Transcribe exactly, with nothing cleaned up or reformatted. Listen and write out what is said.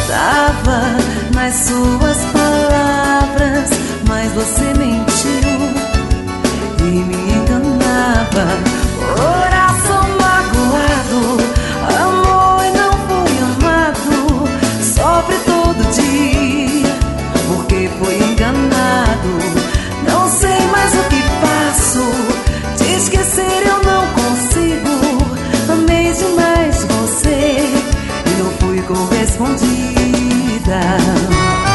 acreditava nas suas palavras, mas você mentiu e me enganava. Coração magoado, amor e não fui amado, sofre todo dia porque fui enganado. Não sei mais o que faço, te esquecer eu não consigo. Amei demais você e não fui correspondida.